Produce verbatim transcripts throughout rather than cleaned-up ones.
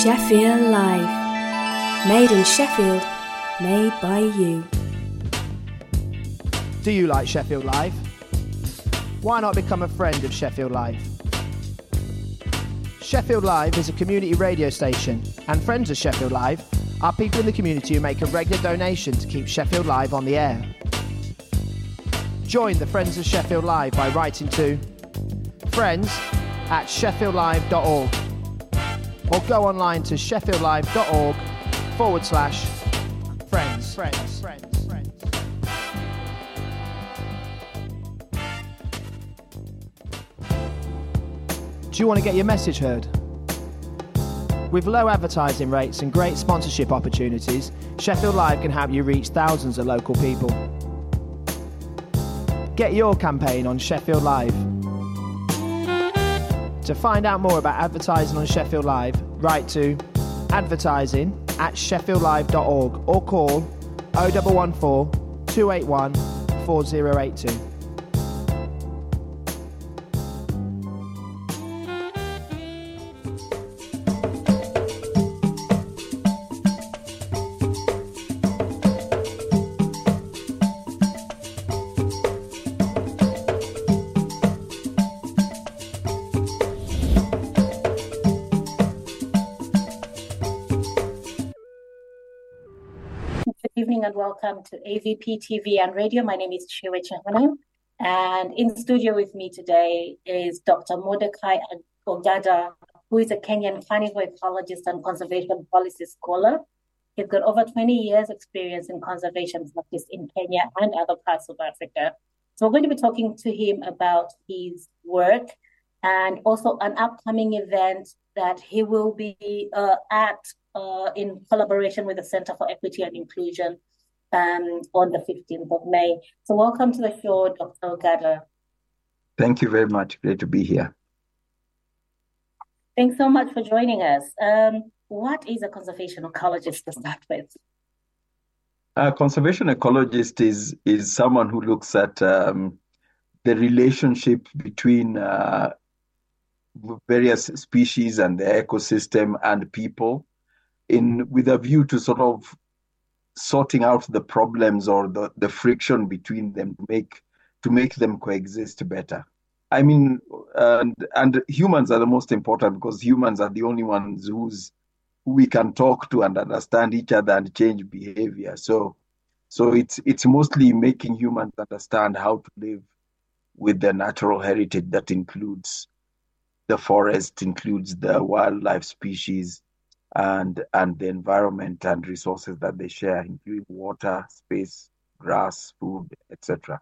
Sheffield Live. Made in Sheffield, made by you. Do you like Sheffield Live? Why not become a friend of Sheffield Live? Sheffield Live is a community radio station, and friends of Sheffield Live are people in the community who make a regular donation to keep Sheffield Live on the air. Join the Friends of Sheffield Live by writing to friends at sheffield live dot org or go online to sheffield live dot org forward slash friends. Friends, friends, friends. Do you want to get your message heard? With low advertising rates and great sponsorship opportunities, Sheffield Live can help you reach thousands of local people. Get your campaign on Sheffield Live. To find out more about advertising on Sheffield Live, write to advertising at sheffield live dot org or call oh one one four, two eight one, four oh eight two. Good evening and welcome to A V P T V and Radio. My name is Chiwe Chehana, and in studio with me today is Doctor Mordecai Ogada, who is a Kenyan carnivore ecologist and conservation policy scholar. He's got over twenty years experience in conservation practice in Kenya and other parts of Africa. So we're going to be talking to him about his work and also an upcoming event that he will be uh, at Uh, in collaboration with the Center for Equity and Inclusion um, on the fifteenth of May. So welcome to the show, Doctor Ogada. Thank you very much. Great to be here. Thanks so much for joining us. Um, what is a conservation ecologist to start with? A conservation ecologist is, is someone who looks at um, the relationship between uh, various species and the ecosystem and people, in with a view to sort of sorting out the problems or the, the friction between them to make to make them coexist better. I mean, and and humans are the most important because humans are the only ones who's who we can talk to and understand each other and change behavior. So so it's it's mostly making humans understand how to live with the natural heritage that includes the forest, includes the wildlife species, and and the environment and resources that they share, including water, space, grass, food, et cetera.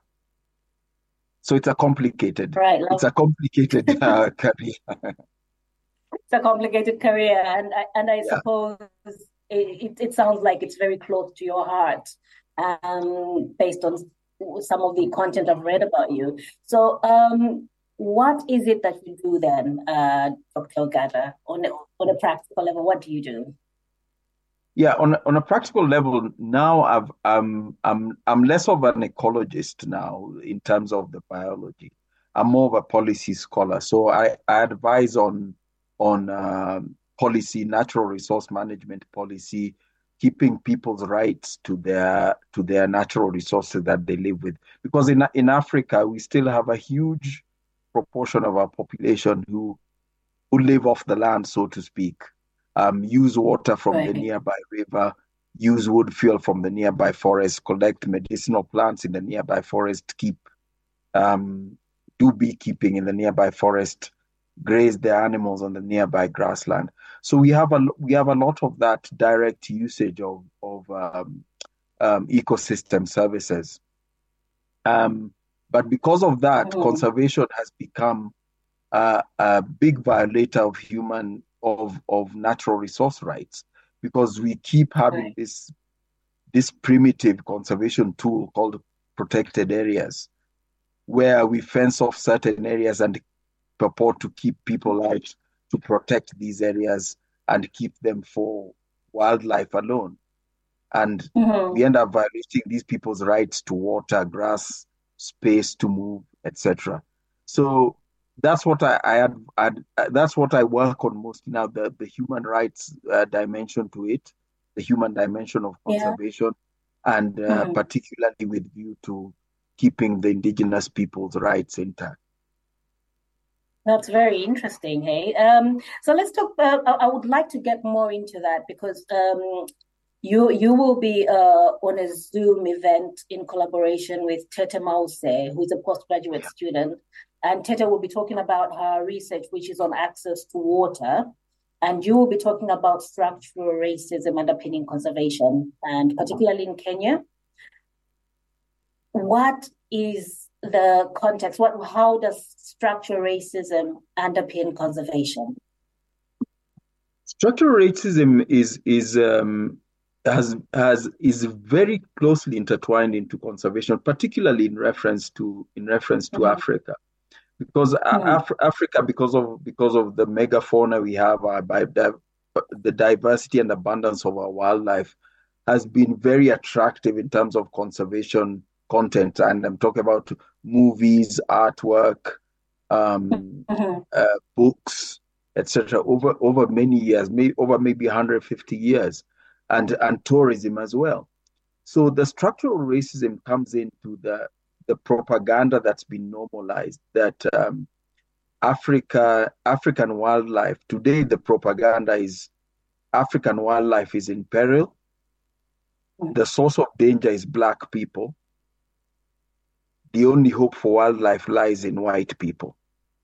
So it's a complicated, right, it's a complicated uh, career. It's a complicated career, and I, and I yeah. suppose it, it sounds like it's very close to your heart, um, based on some of the content I've read about you. So, um, what is it that you do then, uh, Doctor Ogada, on a, on a practical level? What do you do? Yeah, on on a practical level, now I've um I'm I'm less of an ecologist now in terms of the biology. I'm more of a policy scholar. So I, I advise on on um, policy, natural resource management policy, keeping people's rights to their to their natural resources that they live with. Because in in Africa, we still have a huge proportion of our population who who live off the land, so to speak, um, use water from right. the nearby river, use wood fuel from the nearby forest, collect medicinal plants in the nearby forest, keep um, do beekeeping in the nearby forest, graze their animals on the nearby grassland. So we have a we have a lot of that direct usage of of um, um, ecosystem services. Um, But because of that, mm-hmm. conservation has become uh, a big violator of human, of, of natural resource rights, because we keep having right. this, this primitive conservation tool called protected areas, where we fence off certain areas and purport to keep people out to protect these areas and keep them for wildlife alone. And mm-hmm. we end up violating these people's rights to water, grass, space to move, et cetera. So that's what I, I had, I'd- uh, that's what I work on most now, the, the human rights uh, dimension to it, the human dimension of Yeah. conservation, and uh, Mhm. particularly with view to keeping the indigenous people's rights intact. That's very interesting, hey. Um, so let's talk. Uh, I, I would like to get more into that because um, you you will be uh, on a Zoom event in collaboration with Tete Mause, who is a postgraduate student, and Tete will be talking about her research, which is on access to water, and you will be talking about structural racism underpinning conservation, and particularly in Kenya. What is the context? What, how does structural racism underpin conservation? Structural racism is is um, has has is very closely intertwined into conservation, particularly in reference to in reference to Mhm, Africa, because mhm, Af- Africa, because of because of the megafauna we have, our bi- the diversity and abundance of our wildlife, has been very attractive in terms of conservation content. And I'm talking about movies, artwork, um, mhm. uh, books, et cetera. Over over many years, maybe over maybe one hundred fifty years, and and tourism as well. So the structural racism comes into the the propaganda that's been normalized that um, Africa African wildlife today, the propaganda is African wildlife is in peril. The source of danger is black people. The only hope for wildlife lies in white people.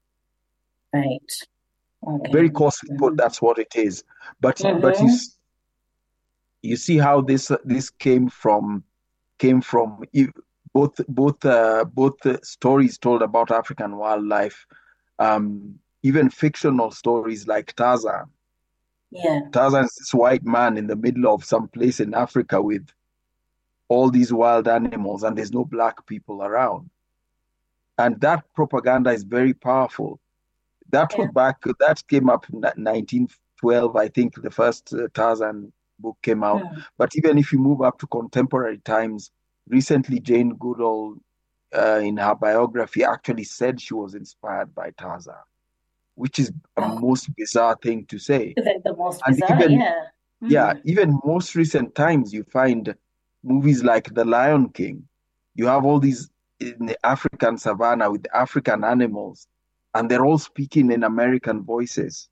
Right. Okay. Very coarsely put, Mm-hmm. that's what it is. But but you Mm-hmm. you see how this this came from came from both both uh, both uh, stories told about African wildlife, um, even fictional stories like Tarzan. Yeah. Tarzan is this white man in the middle of some place in Africa with all these wild animals, and there's no black people around. And that propaganda is very powerful. That was Yeah. back, that came up in nineteen twelve, I think the first uh, Tarzan book came out. Mm. But even if you move up to contemporary times, recently Jane Goodall, uh, in her biography, actually said she was inspired by Tarzan, which is a Oh, most bizarre thing to say. the, the most And bizarre. even, Yeah. yeah, Mm. even most recent times, you find movies like The Lion King. You have all these in the African savannah with African animals, and they're all speaking in American voices.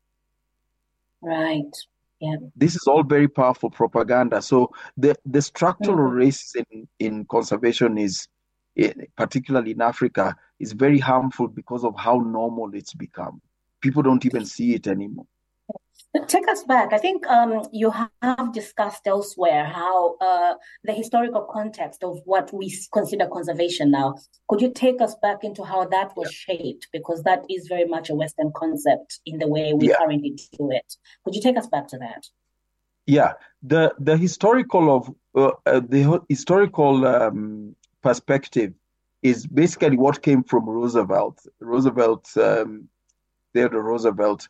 Right. Yeah. This is all very powerful propaganda. So the, the structural Mm. racism in, in conservation is, in, particularly in Africa, is very harmful because of how normal it's become. People don't even see it anymore. Take us back. I think um, you have discussed elsewhere how uh, the historical context of what we consider conservation now. Could you take us back into how that was Yeah. shaped? Because that is very much a Western concept in the way we Yeah. currently do it. Could you take us back to that? Yeah, the the historical of uh, uh, the historical um, perspective is basically what came from Roosevelt. Roosevelt, um, Theodore Roosevelt,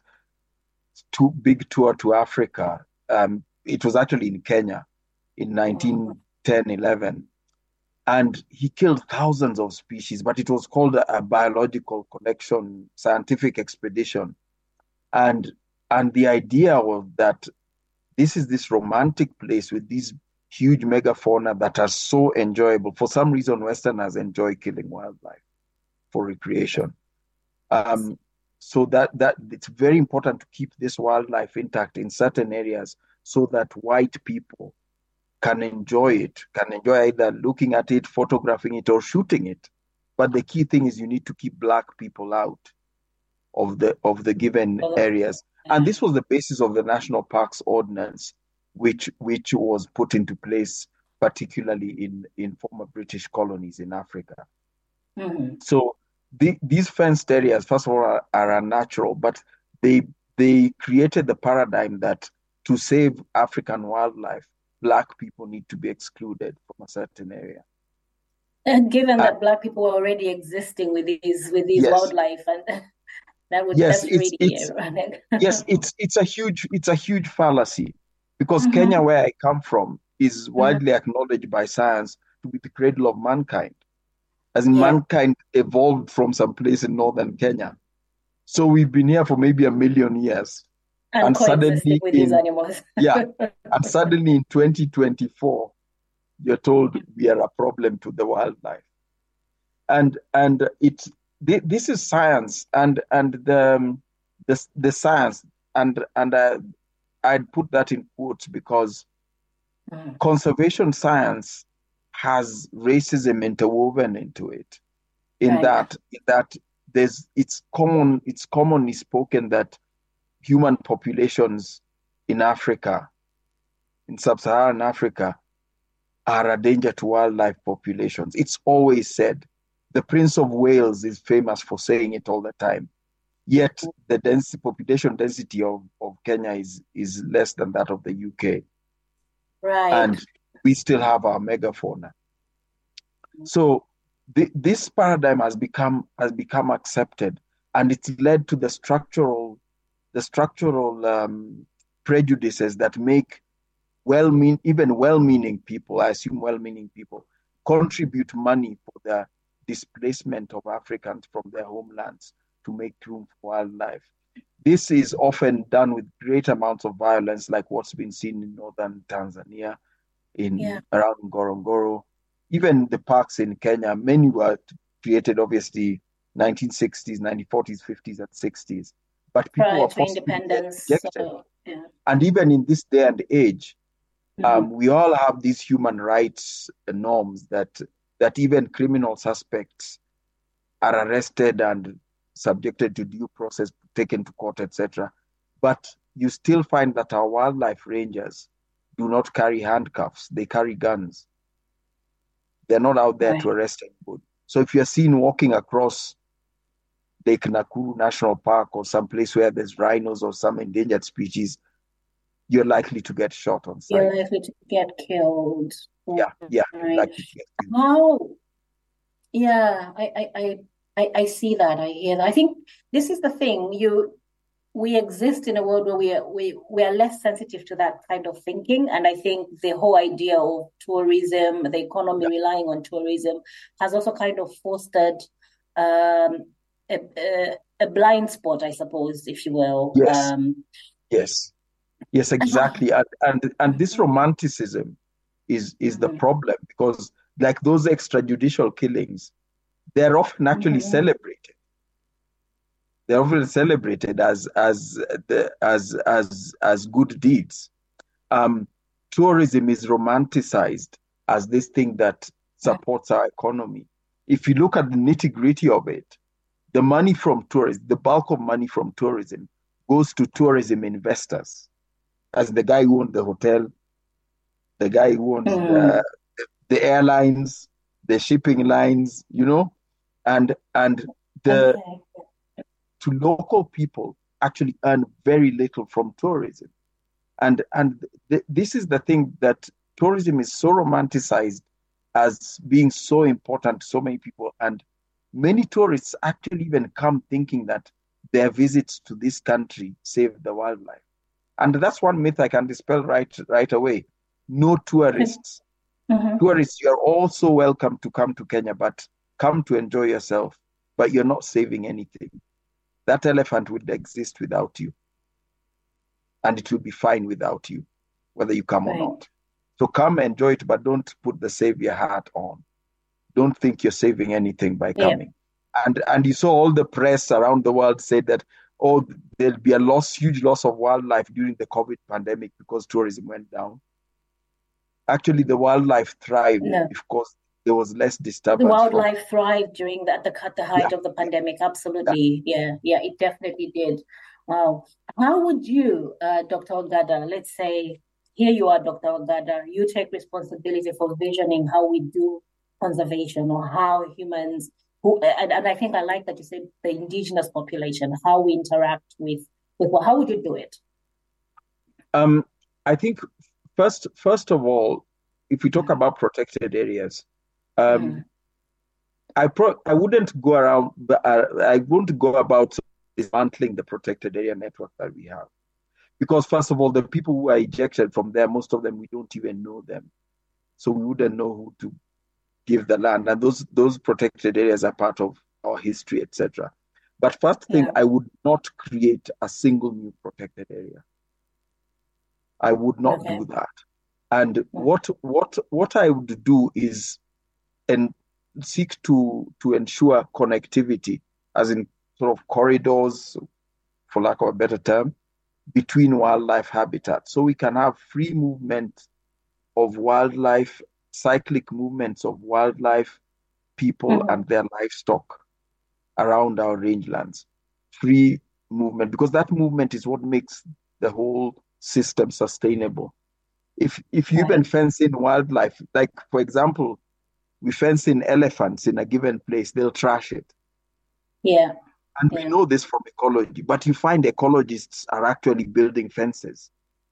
too big tour to Africa. Um, it was actually in Kenya in Mm. nineteen ten, eleven, and he killed thousands of species. But it was called a, a biological collection scientific expedition, and and the idea was that this is this romantic place with these huge megafauna that are so enjoyable. For some reason, Westerners enjoy killing wildlife for recreation. Um, so that that it's very important to keep this wildlife intact in certain areas so that white people can enjoy it, can enjoy either looking at it, photographing it, or shooting it. But the key thing is you need to keep black people out of the of the given Well, areas. And yeah. this was the basis of the National Parks Ordinance, which which was put into place particularly in, in former British colonies in Africa. Mhm. So the, these fenced areas, first of all, are, are unnatural, but they they created the paradigm that to save African wildlife, black people need to be excluded from a certain area. And given Uh, that Black people are already existing with these with these yes, wildlife, and that would yes, that's it's really it's ironic. yes, it's it's a huge it's a huge fallacy because Kenya, Mhm. where I come from, is Mhm. widely acknowledged by science to be the cradle of mankind. As in, Yeah. mankind evolved from some place in northern Kenya. So we've been here for maybe a million years. And And coexisting suddenly with these in, animals. yeah, and suddenly in twenty twenty-four, you're told we are a problem to the wildlife. And and it's thi- this is science and and the um, the, the science and and uh, I'd put that in quotes because Mm. conservation science has racism interwoven into it. In Right. that, in that there's it's common it's commonly spoken that human populations in Africa, in sub-Saharan Africa, are a danger to wildlife populations. It's always said. The Prince of Wales is famous for saying it all the time. Yet the density, population density of, of Kenya is, is less than that of the U K. Right. And we still have our megafauna. So th- this paradigm has become has become accepted, and it's led to the structural the structural um, prejudices that make well mean even well-meaning people, I assume well-meaning people, contribute money for the displacement of Africans from their homelands to make room for wildlife. This is often done with great amounts of violence, like what's been seen in northern Tanzania, Yeah. in around Ngorongoro, even the parks in Kenya. Many were created, obviously, nineteen sixties, nineteen forties, fifties, and sixties. But people Prior were to forcibly independence. ejected. So, yeah. And even in this day and age, Mhm. um, we all have these human rights norms that that even criminal suspects are arrested and subjected to due process, taken to court, et cetera. But you still find that our wildlife rangers do not carry handcuffs; they carry guns. They're not out there to Right. arrest anybody. So if you're seen walking across Lake Nakuru National Park or some place where there's rhinos or some endangered species, you're likely to get shot on sight. You're likely to get killed. Yeah, yeah, Right. likely to get killed. How? Yeah, I, I, I, I I see that. I hear that. I think this is the thing. You, we exist in a world where we are, we, we are less sensitive to that kind of thinking. And I think the whole idea of tourism, the economy Yeah. relying on tourism, has also kind of fostered um, a, a, a blind spot, I suppose, if you will. Yes, Um, yes, yes, exactly. And and, and this romanticism is is the Mhm. problem because like those extrajudicial killings, they're often actually Mhm. celebrated. They're often celebrated as as the as as as good deeds. Um, tourism is romanticized as this thing that supports our economy. If you look at the nitty-gritty of it, the money from tourism, the bulk of money from tourism goes to tourism investors, as the guy who owned the hotel, the guy who owns Mm. the the airlines, the shipping lines, you know, and and the Okay. to local people actually earn very little from tourism. And and th- this is the thing that tourism is so romanticized as being so important to so many people. And many tourists actually even come thinking that their visits to this country save the wildlife. And that's one myth I can dispel right right away. No tourists. Mhm. Tourists, you're also welcome to come to Kenya, but come to enjoy yourself. But you're not saving anything. That elephant would exist without you, and it will be fine without you, whether you come or Right. not. So come enjoy it, but don't put the savior hat on. Don't think you're saving anything by Yeah. coming. And and you saw all the press around the world say that, oh, there'll be a loss, huge loss of wildlife during the COVID pandemic because tourism went down. Actually, the wildlife thrived No. because there was less The disturbance from. wildlife thrived during the, the, cut- the Yeah, height of the pandemic. Absolutely. Yeah. Yeah, it definitely did. Wow. How would you, uh, Doctor Ogada, let's say, here you are, Doctor Ogada, you take responsibility for visioning how we do conservation or how humans who, and, and I think I like that you said the indigenous population, how we interact with, with what, how would you do it? Um, I think first, first of all, if we talk about protected areas, um, Mm. I pro I wouldn't go around, but I, I wouldn't go about dismantling the protected area network that we have, because first of all, the people who are ejected from there, most of them we don't even know them, so we wouldn't know who to give the land, and those those protected areas are part of our history, et cetera. But first thing, Yeah. I would not create a single new protected area. I would not Okay. do that. And what what what I would do is and seek to to ensure connectivity, as in sort of corridors, for lack of a better term, between wildlife habitats, so we can have free movement of wildlife, cyclic movements of wildlife, people, Mhm. and their livestock around our rangelands. Free movement, because that movement is what makes the whole system sustainable. If if you even Right. fence in wildlife, like for example, we fence in elephants in a given place, they'll trash it. Yeah. And we Yeah. know this from ecology, but you find ecologists are actually building fences.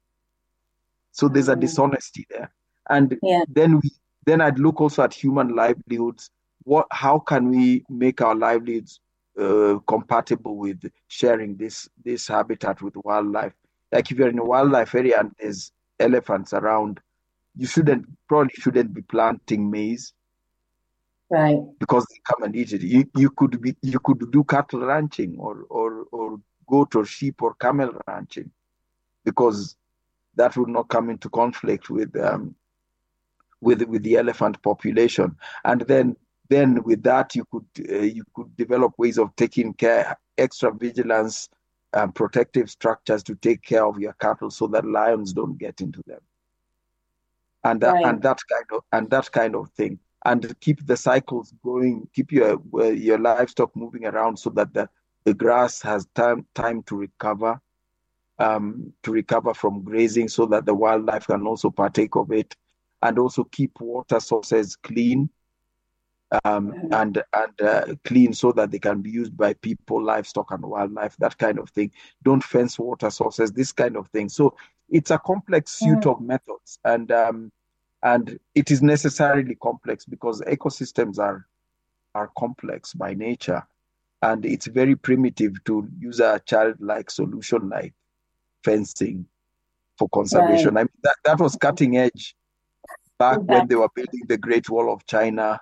So there's a Mm. dishonesty there. And Yeah. then we then I'd look also at human livelihoods. What how can we make our livelihoods uh, compatible with sharing this this habitat with wildlife? Like if you're in a wildlife area and there's elephants around, you shouldn't probably shouldn't be planting maize Right. because they come and eat it. You you could be you could do cattle ranching or or or goat or sheep or camel ranching because that would not come into conflict with um with with the elephant population. And then then with that you could uh, you could develop ways of taking care, extra vigilance, um, protective structures to take care of your cattle so that lions don't get into them. And that Right. and that kind of and that kind of thing, and keep the cycles going, keep your uh, your livestock moving around so that the, the grass has time time to recover, um, to recover from grazing, so that the wildlife can also partake of it, and also keep water sources clean, um, Mhm. and and uh, clean so that they can be used by people, livestock, and wildlife. That kind of thing. Don't fence water sources. This kind of thing. So it's a complex suite Mm. of methods, and um, and it is necessarily complex because ecosystems are are complex by nature, and it's very primitive to use a childlike solution like fencing for Right. conservation. I mean, that, that was cutting edge back when they Exactly. were building the Great Wall of China,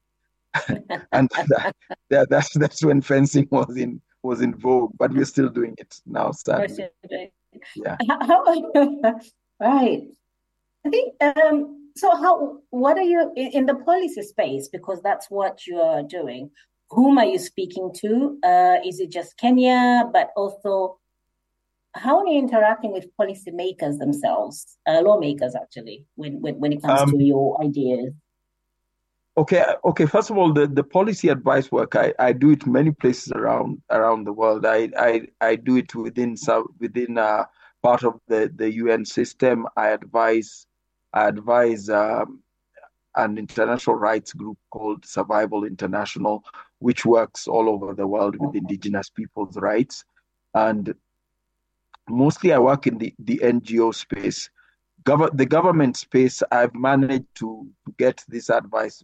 and that, that, that's that's when fencing was in was in vogue. But we're still doing it now, sadly. Yesterday. Yeah. How, right. I think um so how what are you in, in the policy space because that's what you are doing. Whom are you speaking to? Uh, is it just Kenya, but also how are you interacting with policymakers themselves, uh, lawmakers actually, when, when when it comes Um, to your ideas? okay. Okay. First of all, the, the policy advice work, I, I do it many places around around the world. I I, I do it within some within uh, part of the, the U N system. I advise I advise um, an international rights group called Survival International, which works all over the world with indigenous people's rights. And mostly I work in the, the N G O space. Gov- the government space, I've managed to, to get this advice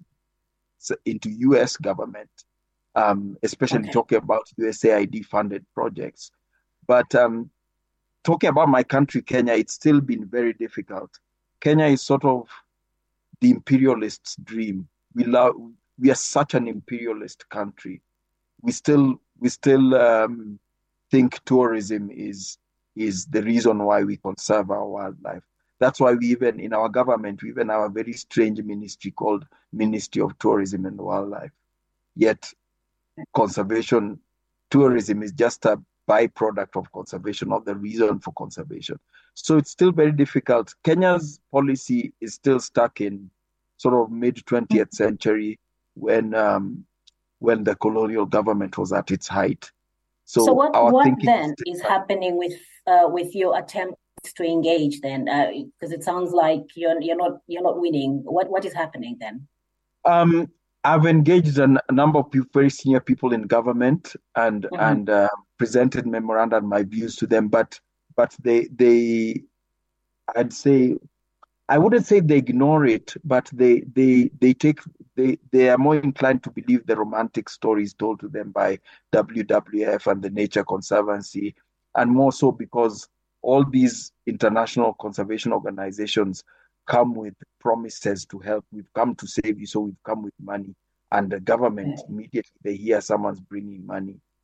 into U S government, um, especially Okay. talking about U S A I D funded projects. But um, talking about my country, Kenya, it's still been very difficult. Kenya is sort of the imperialist's dream. We love. We are such an imperialist country. We still we still um, think tourism is is the reason why we conserve our wildlife. That's why we even in our government we even have a very strange ministry called Ministry of Tourism and Wildlife. Yet conservation tourism is just a byproduct of conservation, not the reason for conservation. So it's still very difficult. Kenya's policy is still stuck in sort of mid twentieth century when um, when the colonial government was at its height. So So what our what thinking is then is happening with uh, with your attempts to engage then? Because uh, it sounds like you're you're not you're not winning. What what is happening then? um, I've engaged a, n- a number of people, very senior people in government, and Mm-hmm. and uh, presented memoranda and my views to them. But but they they I'd say I wouldn't say they ignore it, but they they they take they they are more inclined to believe the romantic stories told to them by W W F and the Nature Conservancy, and more so because all these international conservation organizations come with promises to help. We've come to save you, so we've come with money. And the government immediately they hear someone's bringing money,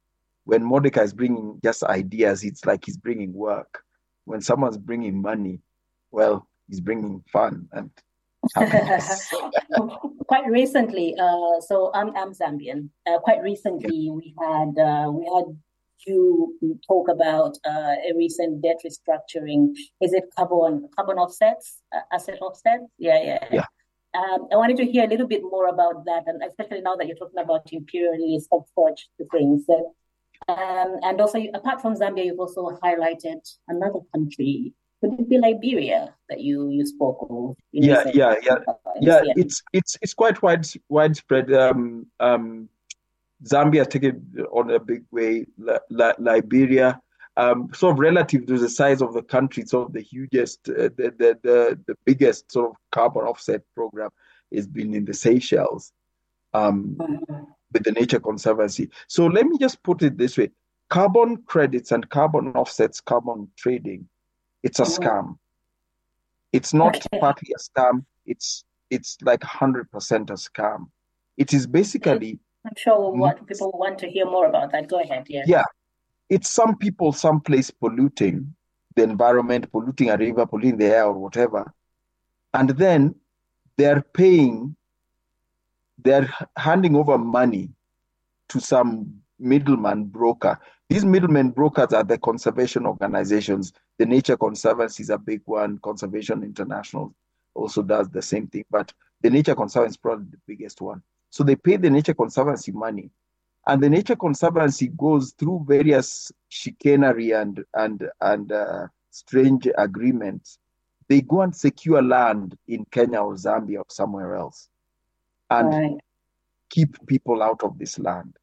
when Mordecai is bringing just ideas, it's like he's bringing work. When someone's bringing money, well, he's bringing fun and happiness. Quite recently, uh, so I'm I'm Zambian. Uh, quite recently, we had uh, we had you talk about uh, a recent debt restructuring. Is it carbon carbon offsets, uh, asset offsets? Yeah, yeah. Yeah. Um, I wanted to hear a little bit more about that, and especially now that you're talking about imperialist approach to things. So, um, and also, apart from Zambia, you've also highlighted another country. Could it be Liberia that you you spoke of? In Yeah, recent yeah, yeah, times? yeah. Yeah. It's it's it's quite wide widespread. Um, um, Zambia has taken on a big way. Li- Li- Liberia, um, sort of relative to the size of the country, sort of the hugest, uh, the, the the the biggest sort of carbon offset program has been in the Seychelles, um, Mhm. with the Nature Conservancy. So let me just put it this way: carbon credits and carbon offsets, carbon trading, it's a Mhm. scam. It's not Okay. partly a scam. It's it's like one hundred percent a scam. It is basically, I'm sure mm, what people want to hear more about that. Go ahead. Yeah. yeah, it's some people someplace polluting the environment, polluting a river, polluting the air or whatever. And then they're paying, they're handing over money to some middleman broker. These middlemen brokers are the conservation organizations. The Nature Conservancy is a big one. Conservation International also does the same thing, but the Nature Conservancy is probably the biggest one. So they pay the Nature Conservancy money, and the Nature Conservancy goes through various chicanery and and and uh, strange agreements. They go and secure land in Kenya or Zambia or somewhere else, and Right. keep people out of this land.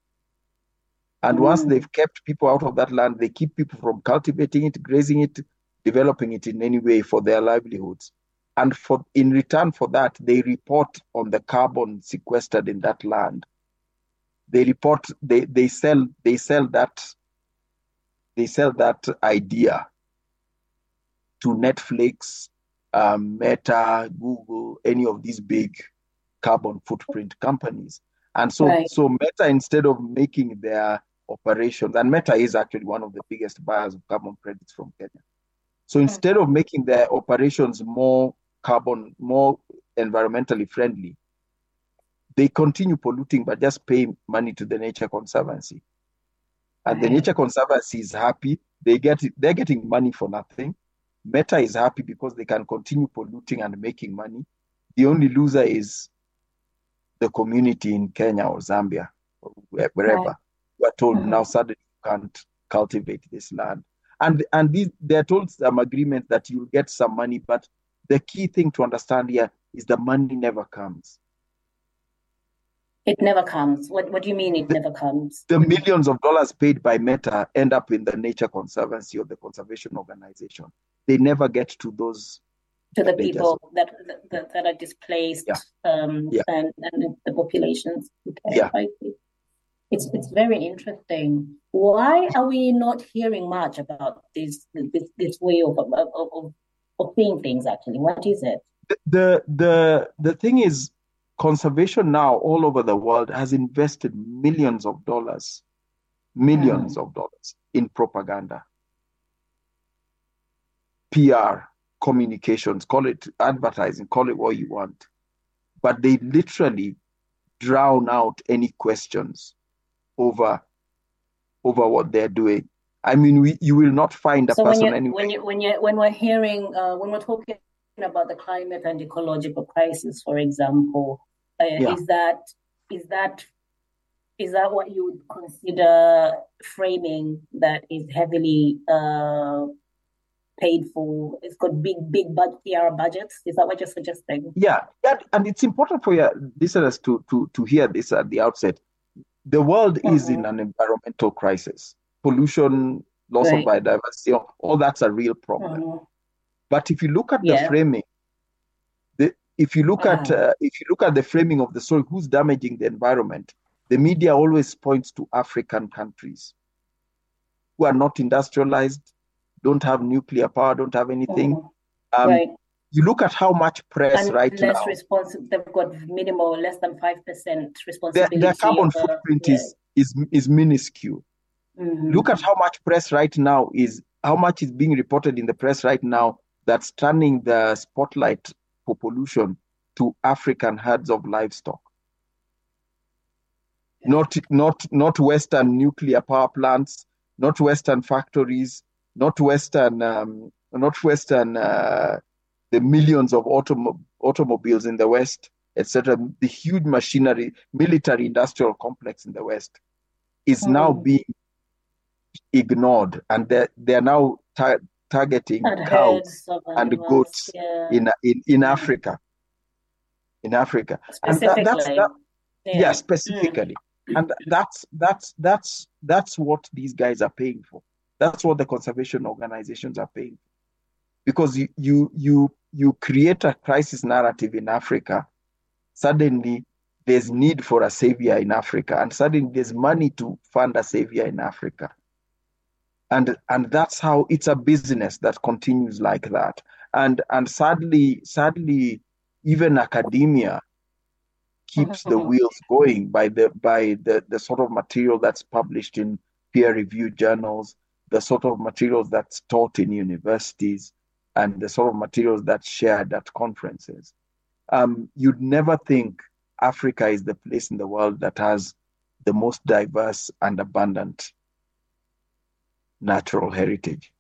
And once Mm. they've kept people out of that land, they keep people from cultivating it, grazing it, developing it in any way for their livelihoods. And for in return for that, they report on the carbon sequestered in that land. They report, they they sell, they sell that, they sell that idea to Netflix, um, Meta, Google, any of these big carbon footprint companies. And so, Right. so Meta, instead of making their operations, and Meta is actually one of the biggest buyers of carbon credits from Kenya. So instead of making their operations more carbon, more environmentally friendly, they continue polluting, but just pay money to the Nature Conservancy. And the Right. Nature Conservancy is happy. They get it, they're getting money for nothing. Meta is happy because they can continue polluting and making money. The only loser is the community in Kenya or Zambia or where- wherever. Right. We are told Mhm. now suddenly you can't cultivate this land. And and these, they're told some agreement that you'll get some money, but the key thing to understand here is the money never comes. It never comes. What What do you mean it The, never comes? the millions of dollars paid by Meta end up in the Nature Conservancy or the conservation organization. They never get to those To the villages. people that that, that are displaced, Yeah, um, yeah, and and the populations. Okay, yeah. I see. It's it's very interesting. Why are we not hearing much about this this this way of of of, of seeing things? Actually, what is it? The the the thing is, conservation now all over the world has invested millions of dollars, millions Hmm. of dollars in propaganda, P R, communications, call it advertising, call it what you want. But they literally drown out any questions over over what they're doing. I mean, we, you will not find a So when you person anywhere. when you when you when we're hearing uh, when we're talking about the climate and ecological crisis, for example, uh, Yeah. is that is that is that what you would consider framing that is heavily uh, paid for? It's got big big bud- P R budgets. Is that what you're suggesting? Yeah, yeah, and it's important for your listeners to to to hear this at the outset. The world is in Mhm. an environmental crisis. Pollution, loss of Right. biodiversity, all that's a real problem. Mhm. But if you look at the Yeah. framing, the, if you look at Uh-huh. uh, if you look at the framing of the story, who's damaging the environment? The media always points to African countries who are not industrialized, don't have nuclear power, don't have anything. Mhm. Um, Right. you look at how much press And right less now, responsible. They've got minimal, less than five percent their, their responsibility carbon of the footprint yeah. is is is minuscule. Mm-hmm. Look at how much press right now is, how much is being reported in the press right now that's turning the spotlight for pollution to African herds of livestock. Yeah. Not, not, not Western nuclear power plants, not Western factories, not Western, um, not Western, uh, the millions of autom- automobiles in the West, et cetera. The huge machinery, military industrial complex in the West is mm. now being ignored, and they're, they're now tar- targeting and cows and goats yeah. in, in, in mm. Africa. In Africa. And that, that's, that, yeah. yeah, specifically. Mm. And that's, that's, that's, that's what these guys are paying for. That's what the conservation organizations are paying for. Because you, you, you, you create a crisis narrative in Africa, suddenly there's need for a savior in Africa, and suddenly there's money to fund a savior in Africa. And, and that's how it's a business that continues like that. And, and sadly, sadly, even academia keeps the wheels going by the, by the, the sort of material that's published in peer-reviewed journals, the sort of materials that's taught in universities, and the sort of materials that's shared at conferences. Um, you'd never think Africa is the place in the world that has the most diverse and abundant natural heritage.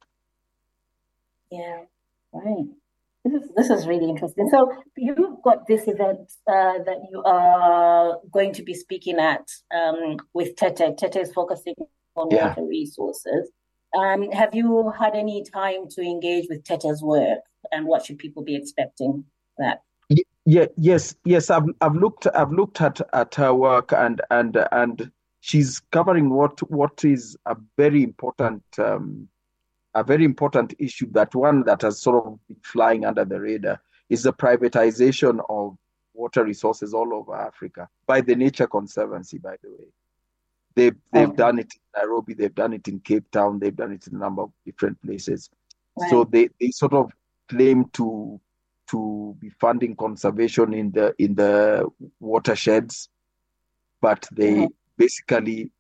Yeah, right. This is, this is really interesting. So you've got this event uh, that you are going to be speaking at um, with Tete. Tete is focusing on yeah. water resources. Um, have you had any time to engage with Tete's work, and what should people be expecting that? Yeah, yes, yes. I've I've looked I've looked at, at her work, and and and she's covering what what is a very important um, a very important issue. That one that has sort of been flying under the radar is the privatization of water resources all over Africa by the Nature Conservancy. By the way, they've they've okay. done it in Nairobi, they've done it in Cape Town, they've done it in a number of different places. Right. So they, they sort of claim to to be funding conservation in the in the watersheds, but they mm-hmm. basically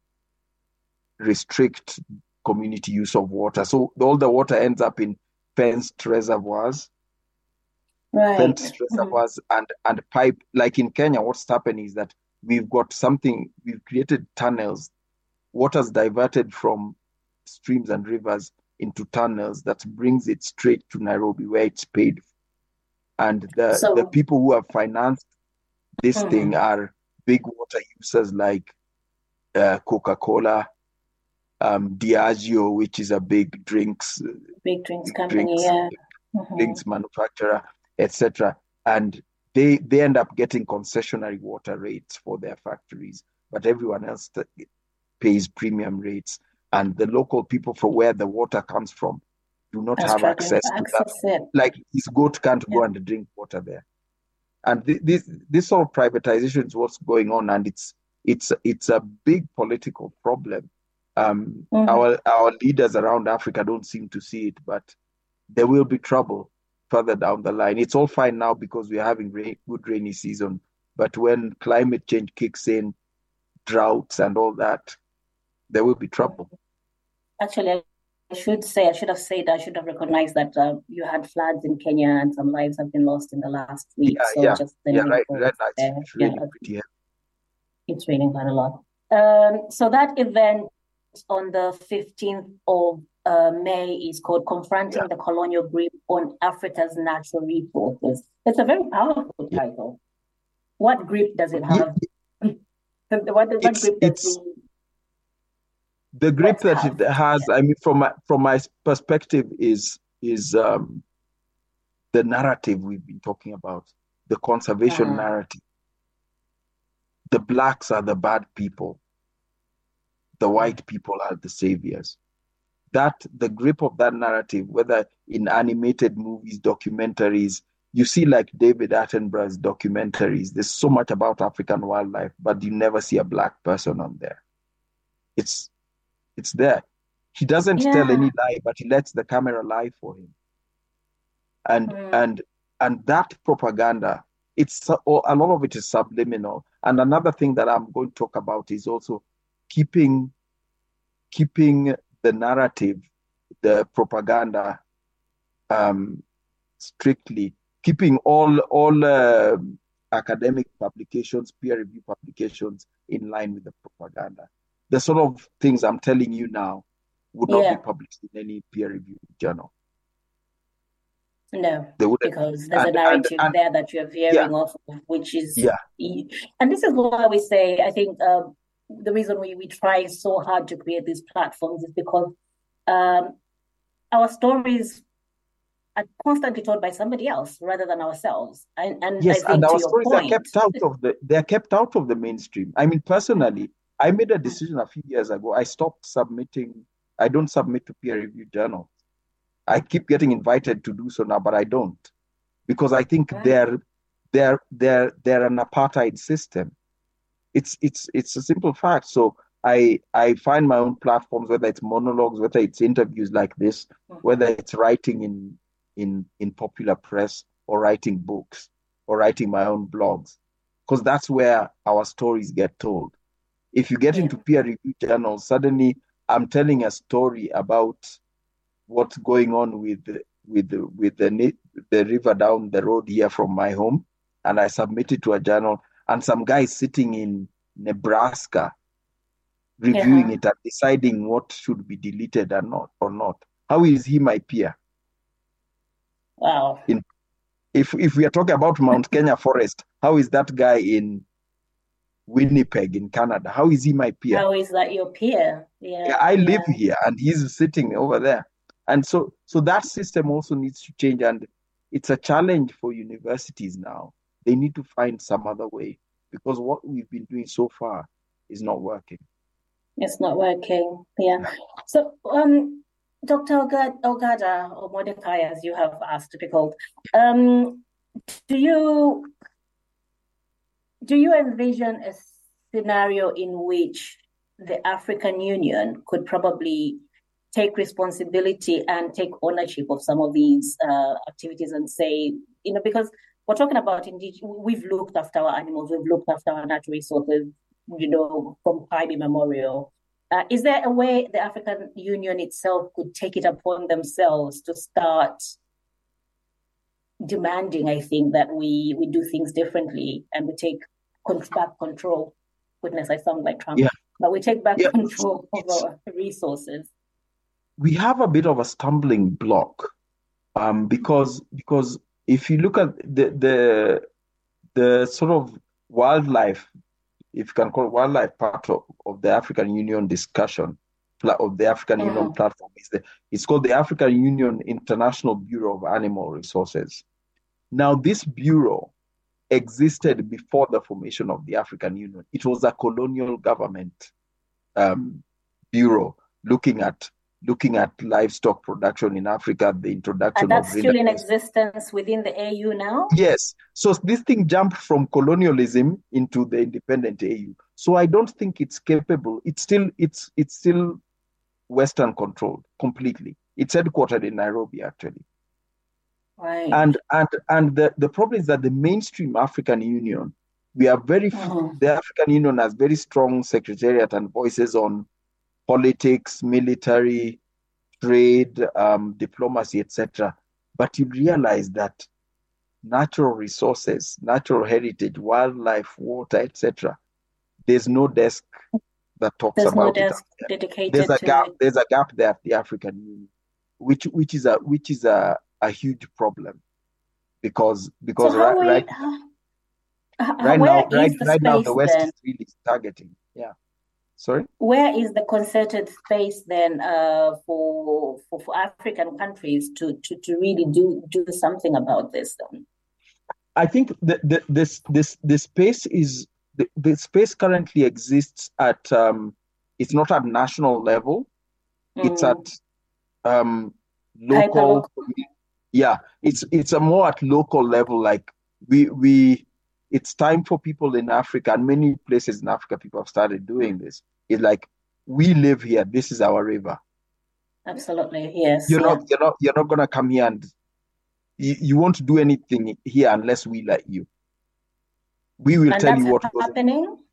restrict community use of water. So all the water ends up in fenced reservoirs, right. fenced mm-hmm. reservoirs and, and pipe. Like in Kenya, what's happening is that we've got something, we've created tunnels, water's diverted from streams and rivers into tunnels that brings it straight to Nairobi where it's paid. And the, so, the people who have financed this mm-hmm. thing are big water users like uh, Coca-Cola, um, Diageo, which is a big drinks big drinks company, drinks, yeah, mm-hmm. drinks manufacturer, et cetera. And they they end up getting concessionary water rates for their factories, but everyone else pays premium rates. And the local people from where the water comes from do not That's have access to access that. It. Like his goat can't yeah. go and drink water there. And th- this this sort of privatization is what's going on, and it's it's it's a big political problem. Um, mm-hmm. Our our leaders around Africa don't seem to see it, but there will be trouble further down the line. It's all fine now because we're having rain, good rainy season, but when climate change kicks in, droughts and all that, there will be trouble. Actually, I should say, I should have said, I should have recognized that uh, you had floods in Kenya and some lives have been lost in the last week. Yeah, so yeah, just yeah right, right. It's really yeah, pretty heavy. It's raining quite a lot. Um, so that event on the fifteenth of uh, May is called Confronting yeah. the Colonial Grip on Africa's Natural Resources. It's a very powerful yeah. title. What grip does it have? Yeah. what, what grip does it The grip that it has, I mean, from my, from my perspective, is is um, the narrative we've been talking about, the conservation uh-huh. narrative. The blacks are the bad people. The white people are the saviors. That the grip of that narrative, whether in animated movies, documentaries, you see like David Attenborough's documentaries, there's so much about African wildlife, but you never see a black person on there. It's It's there. He doesn't yeah. tell any lie, but he lets the camera lie for him. And mm. and and that propaganda, it's a lot of it is subliminal. And another thing that I'm going to talk about is also keeping keeping the narrative, the propaganda, um, strictly, keeping all all uh, academic publications, peer review publications in line with the propaganda. The sort of things I'm telling you now would not Yeah. be published in any peer review journal. No, They wouldn't. because there's And, a and, narrative and there that you're veering yeah, off of, which is, yeah, and this is why we say, I think uh, the reason we, we try so hard to create these platforms is because um, our stories are constantly told by somebody else rather than ourselves. And, and I yes, and think to our your stories are point, kept out of the they are kept out of the mainstream. I mean, personally, I made a decision a few years ago. I stopped submitting. I don't submit to peer review journals. I keep getting invited to do so now, but I don't, because I think Right. they're they're they're they're an apartheid system. It's it's it's a simple fact. So I I find my own platforms, whether it's monologues, whether it's interviews like this, whether it's writing in in in popular press or writing books or writing my own blogs, because that's where our stories get told. If you get Yeah. into peer review journals, suddenly I'm telling a story about what's going on with the, with the, with the ni- the river down the road here from my home, and I submit it to a journal, and some guy sitting in Nebraska reviewing Uh-huh. it and deciding what should be deleted and not or not. How is he my peer? Wow. In if if we are talking about Mount Kenya forest, how is that guy in Winnipeg in Canada? How is he my peer? How is that your peer? Yeah, Yeah, I yeah. live here and he's sitting over there. And so so that system also needs to change, and it's a challenge for universities now. They need to find some other way, because what we've been doing so far is not working. It's not working. Yeah. Yeah. So, um, Doctor Ogada, Ogada or Mordecai, as you have asked to be called, um, do you do you envision a scenario in which the African Union could probably take responsibility and take ownership of some of these uh, activities and say, you know, because we're talking about indeed, we've looked after our animals, we've looked after our natural resources, you know, from time immemorial. Uh, is there a way the African Union itself could take it upon themselves to start demanding, I think, that we we do things differently and we take con- back control? Goodness, I sound like Trump. Yeah. But we take back Yeah. control of It's- our resources. we have a bit of a stumbling block, um, because because if you look at the the the sort of wildlife, if you can call it wildlife part of, of the African Union discussion, pla- of the African Union Mhm. platform, is the it's called the African Union International Bureau of Animal Resources. Now, this bureau existed before the formation of the African Union. It was a colonial government um, bureau looking at looking at livestock production in Africa, the introduction And that's of still in breeder- existence within the A U now? Yes. So this thing jumped from colonialism into the independent A U. So I don't think it's capable. It's still it's it's still Western controlled completely. It's headquartered in Nairobi, actually. Right. And and and the, the problem is that the mainstream African Union, we are very Mhm. the African Union has very strong secretariat and voices on politics, military, trade, um, diplomacy, et cetera. But you realize that natural resources, natural heritage, wildlife, water, et cetera, there's no desk that talks There's no about it. desk dedicated There's a to gap. it. There's a gap there at the African Union, which which is a which is a, a huge problem, because because So how right we, right how, how- right where now is right the right now the space West then? is really targeting. Yeah. Sorry. Where is the concerted space then uh, for, for for African countries to to to really do do something about this then? I think the, the, this this this space is the, the space currently exists at um, it's not at national level. It's Mm. at um, local. Hyperlocal. Yeah, it's it's a more at local level. Like we we, it's time for people in Africa, and many places in Africa, people have started doing this. It's like, we live here. This is our river. Absolutely, yes. You're Yeah. not you're not you're not gonna come here and you, you won't do anything here unless we let you. We will And tell that's you what goes in. happening.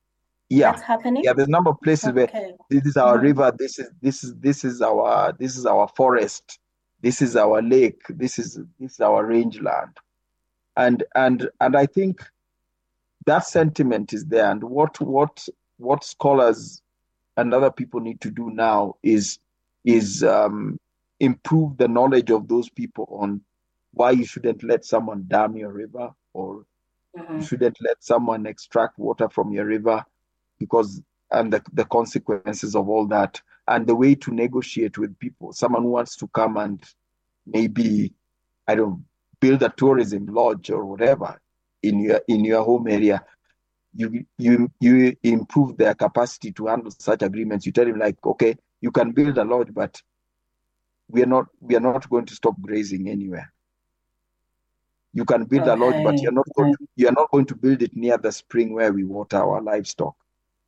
Yeah, That's happening? yeah. There's a number of places where Okay. this is our Mhm. river, this is this is this is our this is our forest, this is our lake, this is this is our rangeland, and and and I think that sentiment is there. And what what what scholars and other people need to do now is is um, improve the knowledge of those people on why you shouldn't let someone dam your river, or you Mhm. shouldn't let someone extract water from your river, because and the, the consequences of all that, and the way to negotiate with people. Someone who wants to come and maybe, I don't, build a tourism lodge or whatever in your in your home area. You you you improve their capacity to handle such agreements. You tell him, like, okay, you can build a lodge, but we are not we are not going to stop grazing anywhere. You can build a lodge, but Okay. you're not going Right. to, you're not going to build it near the spring where we water our livestock,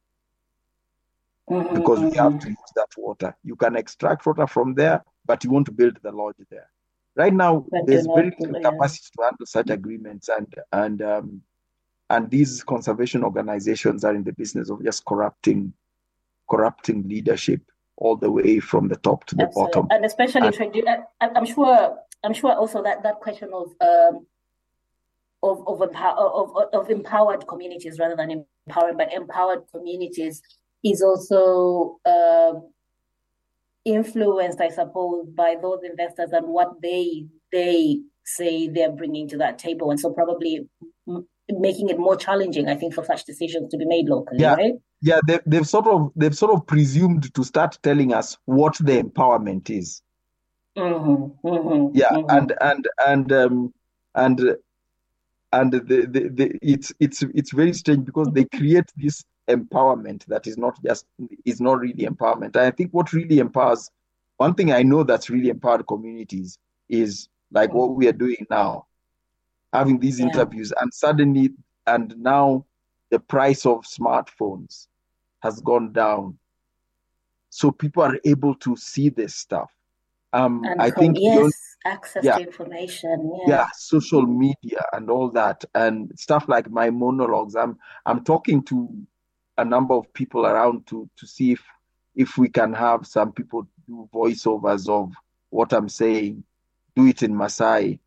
Mhm. because we have to Mhm. use that water. You can extract water from there, but you want to build the lodge there. Right now, But do there's very not, little yeah. capacity to handle such agreements, and and um, and these conservation organizations are in the business of just corrupting corrupting leadership all the way from the top to the Absolutely. bottom. And especially And tradu- I, I- I'm sure I'm sure also that that question of um of of, empower, of of empowered communities rather than empowered, but empowered communities is also um influenced, I suppose, by those investors and what they they say they're bringing to that table, and so probably m- making it more challenging, I think, for such decisions to be made locally, yeah, right? yeah, they, they've sort of they've sort of presumed to start telling us what the empowerment is. Mm-hmm, mm-hmm, Yeah, mm-hmm. and and and um, and and the, the, the, it's it's it's very strange, because they create this empowerment that is not just is not really empowerment. And I think what really empowers, one thing I know that's really empowered communities is like what we are doing now, having these Yeah. interviews, and suddenly, and now the price of smartphones has gone down, so people are able to see this stuff. Um, And I com- think the yes, only, access yeah, to information. Yeah. yeah, social media and all that, and stuff like my monologues. I'm I'm talking to a number of people around to to see if if we can have some people do voiceovers of what I'm saying, do it in Maasai,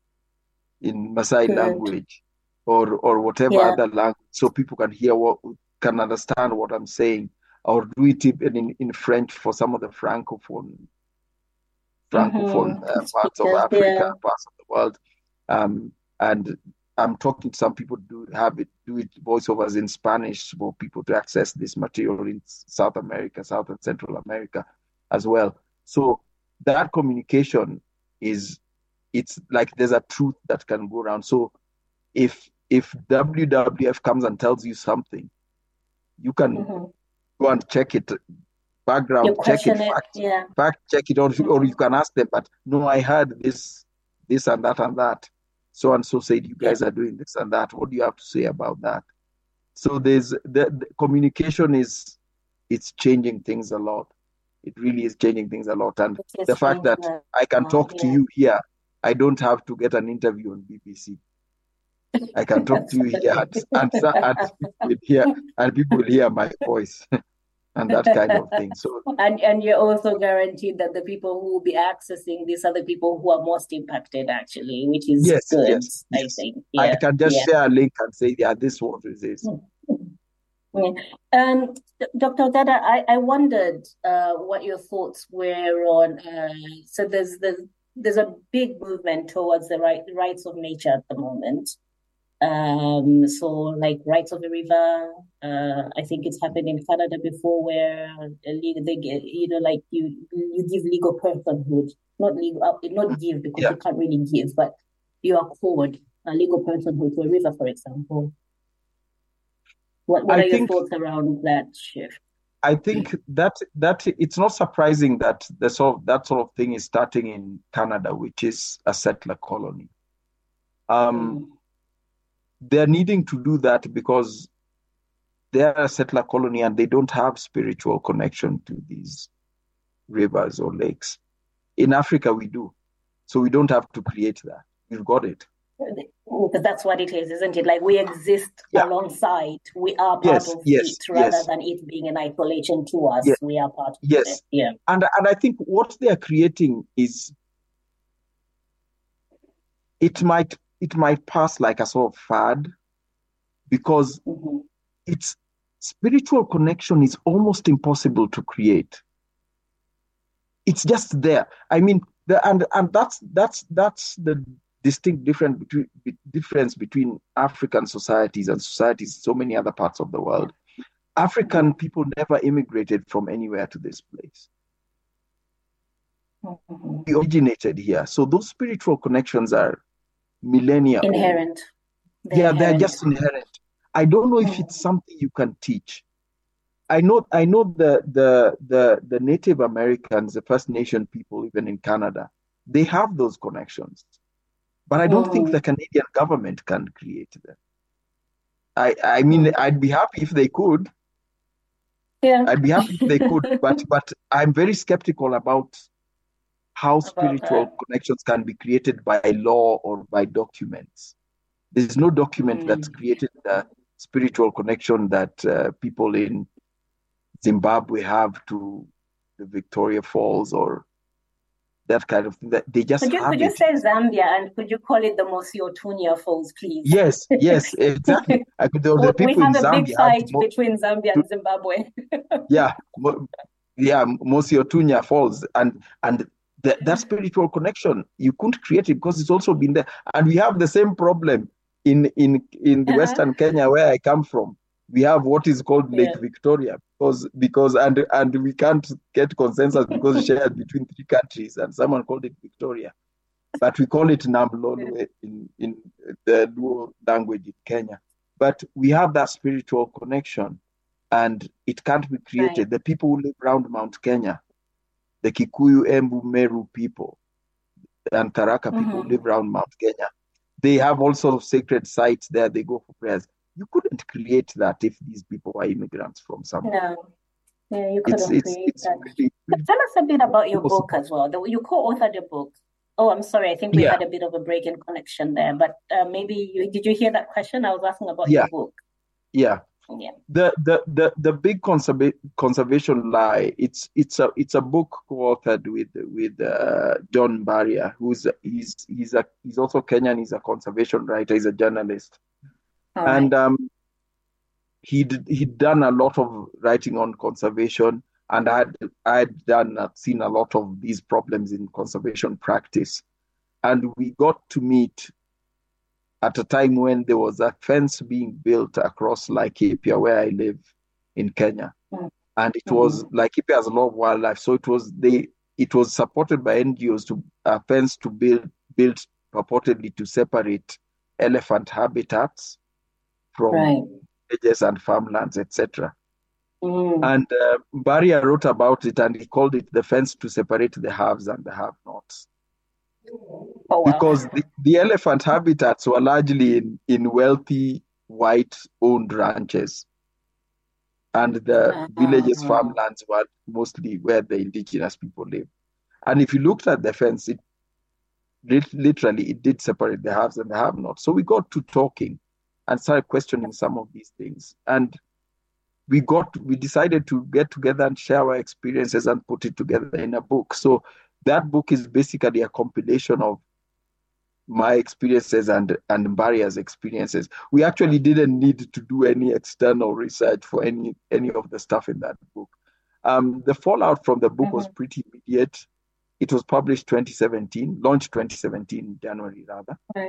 in Maasai Good. language, or or whatever Yeah. other language, so people can hear what can understand what I'm saying, or do it even in, in French for some of the francophone francophone Mm-hmm. uh, parts of Speakers. Africa, Yeah. parts of the world. Um, and I'm talking to some people do have it, do it voiceovers in Spanish for people to access this material in South America, South and Central America as well. So that communication is, it's like there's a truth that can go around. So if if W W F comes and tells you something, you can Mm-hmm. go and check it, You background check it, question it. fact Yeah. fact check it, or, or you Mm-hmm. can ask them, but no, I heard this, this and that and that. So and so said you Yeah. guys are doing this and that. What do you have to say about that? So there's the, the communication is, it's changing things a lot. It really is changing things a lot. And It is the fact changing that a I can lot. talk to Yeah. you here, I don't have to get an interview on B B C. I can talk to you here, and, and, and people will hear, and people will hear my voice and that kind of thing. So And and you're also guaranteed that the people who will be accessing these are the people who are most impacted, actually, which is yes, good, yes, I yes. think. I Yeah, can just yeah. share a link and say, yeah, this is what it is. Yeah. Um, Doctor Dada, I, I wondered uh, what your thoughts were on. Uh, so there's there's there's a big movement towards the right the rights of nature at the moment. Um, so like rights of the river. Uh, I think it's happened in Canada before, where a legal they get, you know, like you you give legal personhood, not legal, uh, not give because Yeah, you can't really give, but you accord a legal personhood to a river, for example. What what I are your think thoughts around that shift? I think that that it's not surprising that the sort of that sort of thing is starting in Canada, which is a settler colony. Um, Mm, they're needing to do that because they're a settler colony and they don't have spiritual connection to these rivers or lakes. In Africa, we do, so we don't have to create that. We've got it. Because that's what it is, isn't it? Like we exist Yeah. alongside. We are part Yes. of Yes. it rather Yes. than it being an isolation to us. Yes. We are part of it. Yes. Yeah. And and I think what they are creating is it might it might pass like a sort of fad because Mm-hmm. it's spiritual connection is almost impossible to create. It's just there. I mean, the and and that's that's that's the distinct difference between difference between African societies and societies in so many other parts of the world. African people never immigrated from anywhere to this place. Mm-hmm. We originated here. So those spiritual connections are millennia old. Inherent. They're Yeah, they're inherent. just inherent. I don't know if Mm. it's something you can teach. I know I know the the the the Native Americans, the First Nation people, even in Canada, they have those connections. But I don't think Mm. the Canadian government can create them. I I mean, Mm. I'd be happy if they could. Yeah. I'd be happy if they could, but but I'm very skeptical about how About spiritual that. connections can be created by law or by documents. There's no document that's Mm. created the spiritual connection that uh, people in Zimbabwe have to the Victoria Falls or that kind of thing. That they just Could you have could you it. say Zambia and could you call it the Mosi Otunya Falls, please? Yes, yes, exactly. I could, the, We the we people in have a big Zambia have fight mo- between Zambia to, and Zimbabwe. yeah, mo, yeah, Mosi Otunya Falls, and and the, that spiritual connection you couldn't create it because it's also been there, and we have the same problem in in in the Uh-huh. Western Kenya where I come from. We have what is called Lake Yeah. Victoria because because and and we can't get consensus because it's shared between three countries, and someone called it Victoria, but we call it Namlolwe in in the Luo language in Kenya. But we have that spiritual connection, and it can't be created. Right. The people who live around Mount Kenya, the Kikuyu, Embu, Meru people, and Tharaka people who Mhm. live around Mount Kenya, they have all sorts of sacred sites there. They go for prayers. You couldn't create that if these people were immigrants from somewhere. No. Yeah, you It's couldn't it's create it's that. really, But really tell us a bit about your impossible. book as well. The, you co-authored a book. Oh, I'm sorry. I think we Yeah, had a bit of a break in connection there. But uh, maybe you did you hear that question? I was asking about yeah, your book. yeah. Yeah. The the the the big conserva conservation lie. It's it's a it's a book co-authored with with uh, John Barrier, who's he's he's a he's also Kenyan. He's a conservation writer. He's a journalist, All right. and um, he'd he'd done a lot of writing on conservation, and I had I'd done I'd seen a lot of these problems in conservation practice, and we got to meet at a time when there was a fence being built across Laikipia, where I live in Kenya. Mm. And it was Mm-hmm. Laikipia has a lot of wildlife, so it was they it was supported by N G Os to a fence to build built purportedly to separate elephant habitats from Right. villages and farmlands, et cetera. Mm. And uh, Barrier wrote about it, and he called it the fence to separate the haves and the have-nots. Oh, wow. Because the, the elephant habitats were largely in, in wealthy white-owned ranches, and the villages, Uh, farmlands were mostly where the indigenous people live. And if you looked at the fence, it lit- literally it did separate the haves and the have-nots. So we got to talking and started questioning some of these things, and we got we decided to get together and share our experiences and put it together in a book. So that book is basically a compilation of my experiences and and Barriers' experiences. We actually didn't need to do any external research for any any of the stuff in that book. Um, the fallout from the book was mhm. pretty immediate. It was published twenty seventeen, launched twenty seventeen, January rather. Right.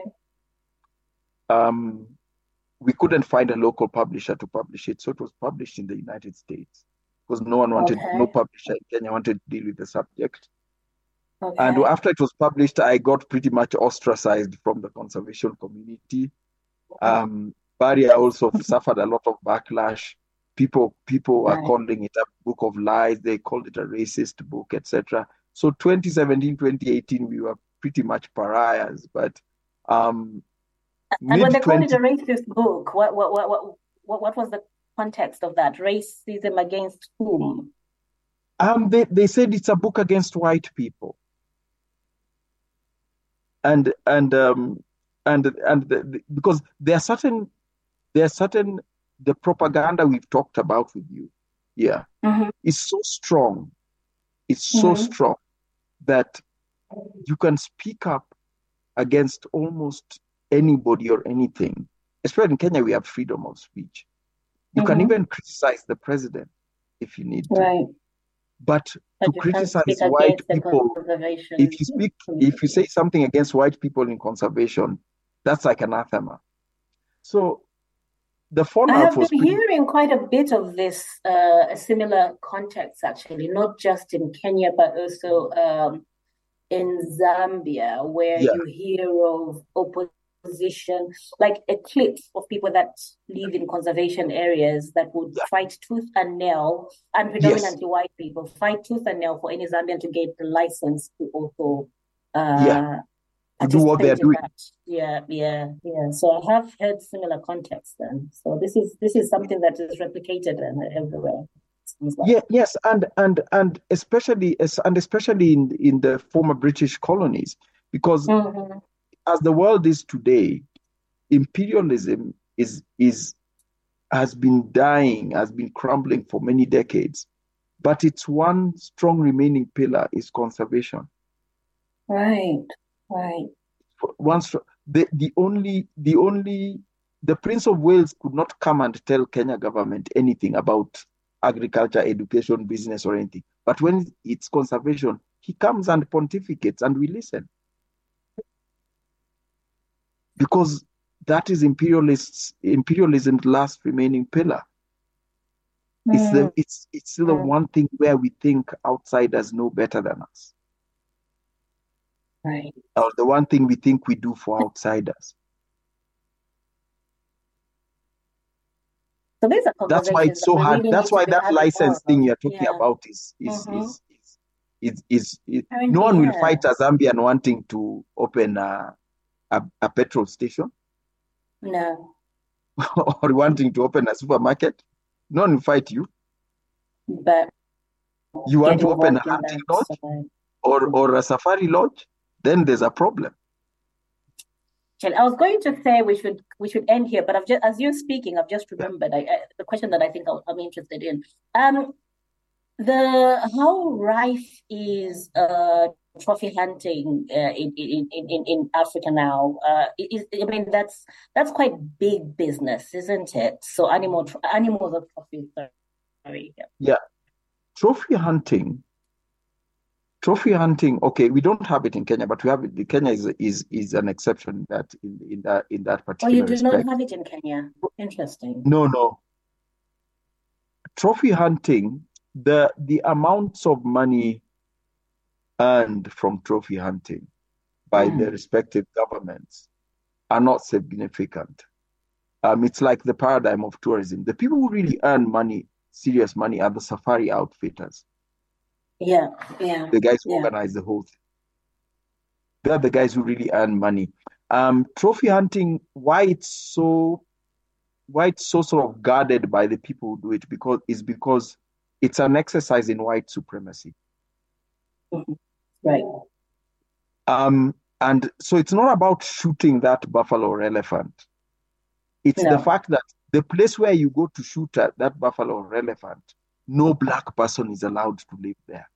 Um, we couldn't find a local publisher to publish it, so it was published in the United States because no one wanted, no Okay. publisher in Kenya wanted to deal with the subject. And Okay. after it was published, I got pretty much ostracized from the conservation community. Um, Barrier also suffered a lot of backlash. People, people were Right. calling it a book of lies. They called it a racist book, et cetera. So twenty seventeen, twenty eighteen, we were pretty much pariahs. But um, And when mid they called it twenty, a racist book, what what what what what, what was the context of that? Racism against whom? um, they, they said it's a book against white people. And and um, and and the, the- because there are certain there are certain the propaganda we've talked about with you, yeah, Mm-hmm. is so strong. It's so Mm-hmm. strong that you can speak up against almost anybody or anything. Especially in Kenya, we have freedom of speech. You can Mm-hmm. even criticize the president if you need to. Right. But to But you can't criticize speak white against the people, conservation if you speak, if you say community. something against white people in conservation, that's like anathema. So the I fallout have was been pretty. hearing quite a bit of this, uh, a similar context actually, not just in Kenya, but also um, in Zambia, where Yeah, you hear of opposition, like a clique of people that live in conservation areas that would yeah, fight tooth and nail, and yes, predominantly white people, fight tooth and nail for any Zambian to get the license to also yeah, uh, to do what they're participate in doing. that. Yeah, yeah, yeah. So I have heard similar contexts then. So this is this is something that is replicated everywhere. Seems like. Yeah, yes, and and and especially as and especially in in the former British colonies, because Mm-hmm. as the world is today, imperialism is is has been dying, has been crumbling for many decades. But its one strong remaining pillar is conservation. Right, right. One str- the the only the only the Prince of Wales could not come and tell Kenya government anything about agriculture, education, business, or anything. But when it's conservation, he comes and pontificates, and we listen because that is imperialists imperialism's last remaining pillar. It's the Mm-hmm. it's it's still the one thing where we think outsiders know better than us, Right. or the one thing we think we do for outsiders. So these are That's why conversations it's that so we hard. really That's need to why be that having more license thing of. you're talking Yeah. about is is Mm-hmm. is is is, is, is no Apparently, one will yeah. fight a Zambian wanting to open a, a, a petrol station No, or wanting to open a supermarket. No one will fight you. but You want get to open a involved in hunting that. lodge So, or or a safari lodge, then there's a problem. I was going to say we should we should end here, but I've just as you're speaking, I've just Yeah. remembered I, I, the question that I think I'll, I'm interested in. Um, the how rife is uh trophy hunting uh, in, in in in Africa now? Uh, is I mean that's that's quite big business, isn't it? So animal animals are trophies. Sorry. Yeah. Yeah. Trophy hunting. Trophy hunting. Okay, we don't have it in Kenya, but we have it. Kenya is is is an exception in that in, in that in that Oh, you particular do not respect. have it in Kenya. Interesting. No, no. Trophy hunting, the the amounts of money earned from trophy hunting by the Mm. respective governments are not significant. Um, it's like the paradigm of tourism. The people who really earn money, serious money, are the safari outfitters, Yeah, yeah, the guys who yeah. organize the whole thing. They're the guys who really earn money. Um, trophy hunting, why it's so why it's so sort of guarded by the people who do it because is because it's an exercise in white supremacy. Mhm. Right. Um, and so it's not about shooting that buffalo or elephant. It's the No. fact that the place where you go to shoot at that buffalo or elephant, no black person is allowed to live there.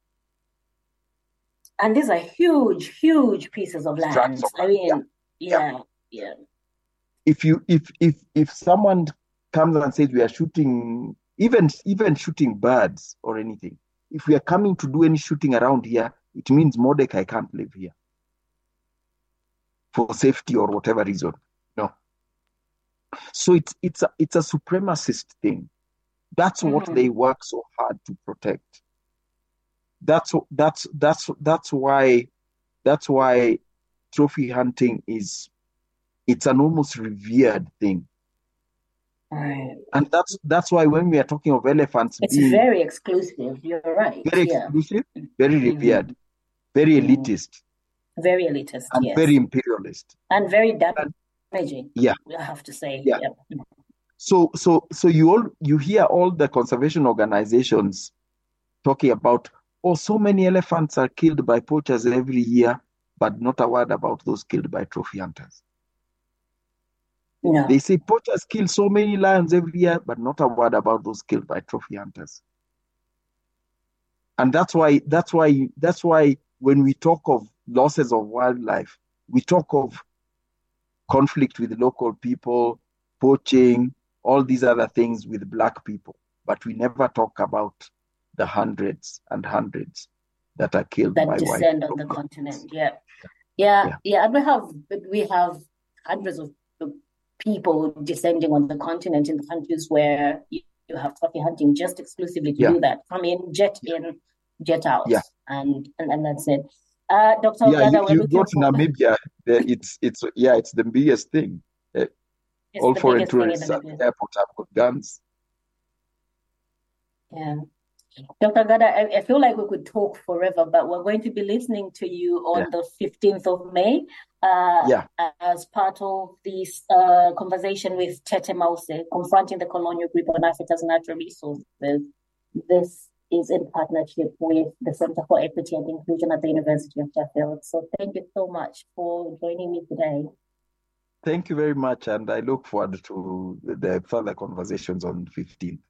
And these are huge, huge pieces of Tracts land. of I land. Yeah. mean, yeah, yeah. If you if if if someone comes and says we are shooting, even even shooting birds or anything, if we are coming to do any shooting around here, it means Mordecai can't live here for safety or whatever reason. No. So it's it's a it's a supremacist thing. That's what Mhm. they work so hard to protect. That's that's that's that's why that's why trophy hunting is it's an almost revered thing. Right. And that's that's why when we are talking of elephants It's being very exclusive. You're right. very Yeah. exclusive, very revered, Mhm. very Mhm. elitist, Very elitist, and yes. very imperialist. And very And damaging, yeah, I have to say. yeah. Yeah. So so so you all you hear all the conservation organizations talking about, oh, so many elephants are killed by poachers every year, but not a word about those killed by trophy hunters. No. They say poachers kill so many lions every year, but not a word about those killed by trophy hunters. And that's why that's why that's why when we talk of losses of wildlife, we talk of conflict with local people, poaching, all these other things with black people, but we never talk about the hundreds and hundreds that are killed that by descend white on the people. continent. Yeah. yeah, yeah, yeah. And we have we have hundreds of people descending on the continent in countries where you, you have trophy hunting just exclusively to Yeah. do that. Come in, jet in, jet out, Yeah. and, and and that's it. Uh, Doctor Yeah, Ogada, you, we're you looking go to for Namibia, the- it's it's yeah, it's the biggest thing. Uh, it's all the foreign biggest thing in tourists the at the Middle East. airport have got guns. Yeah. Doctor Gada, I, I feel like we could talk forever, but we're going to be listening to you on Yeah. the fifteenth of May uh, Yeah. as part of this uh, conversation with Tete Mause, Confronting the Colonial Grip on Africa's Natural Resources. This is in partnership with the Center for Equity and Inclusion at the University of Sheffield. So thank you so much for joining me today. Thank you very much, and I look forward to the further conversations on fifteenth.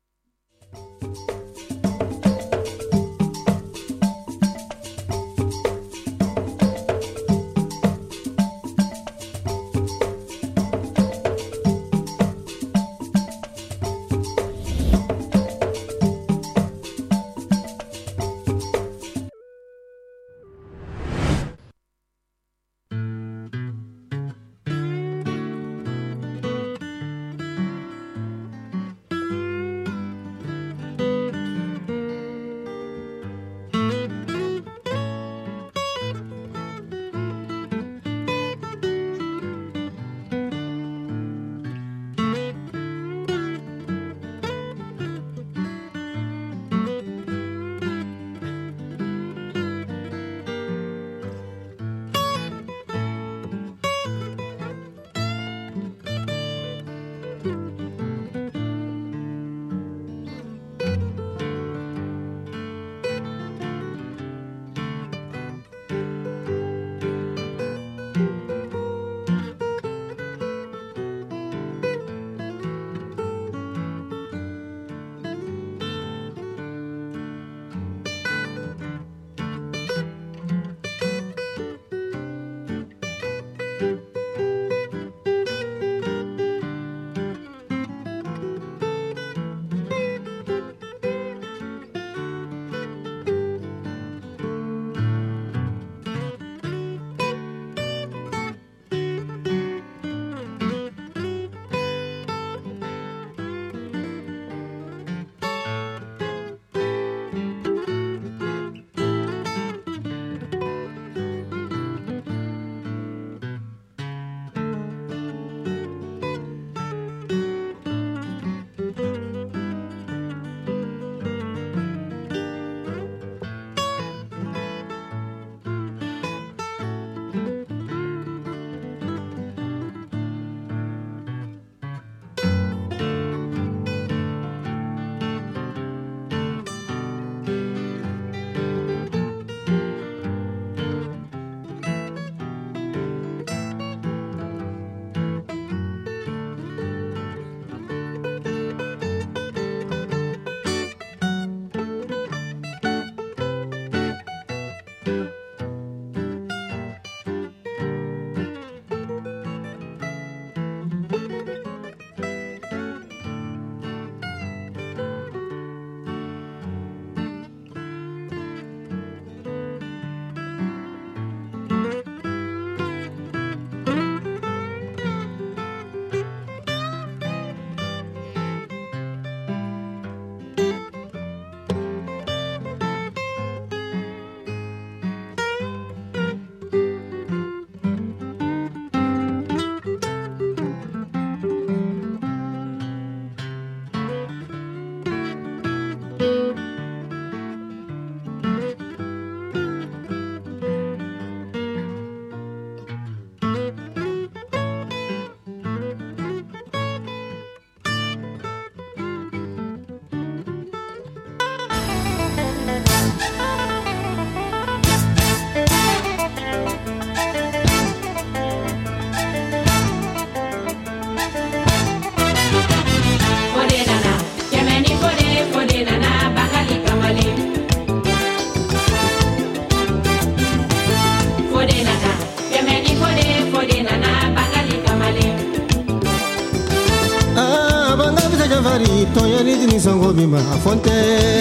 Midini songo bima fonte.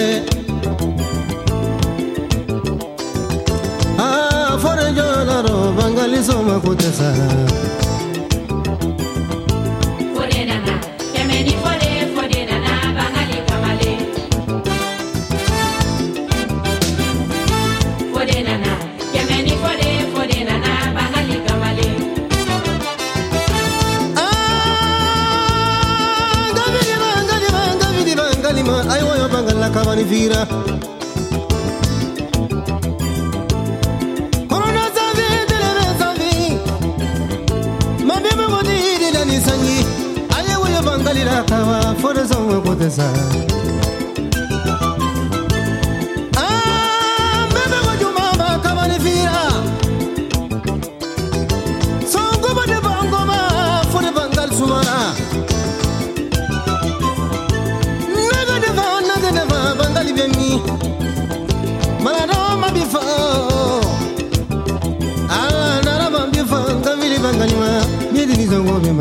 Ah, fore jolaro bangali soma kutesa. Fore nana, yemeni fore fore nana bangali kamale. Fore nana, yemeni fore fore nana bangali kamale. Ah, gavidi bangali bangali bangali ma ayo yo bangala kabani vira. Sanyi aye woyo bangali la kawa fore zonwe kotesa ah bebe wajuma ba kamani fira songo bade bango ma fore bangal sumara naga de va naga de va bangali bemi malado mabifa ah nara mabifa ngamili bangali ma Midini zongo bima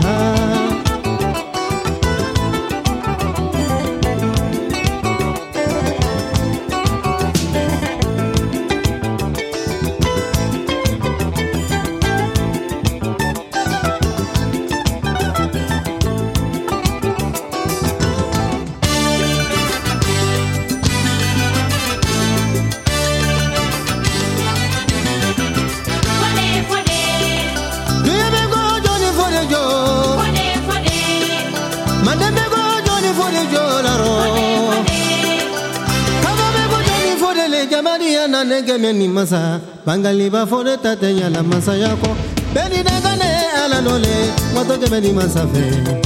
nege meni masa bangali ba fore tatenya la masa yako beni dagane ala nole moto ke meni masa fe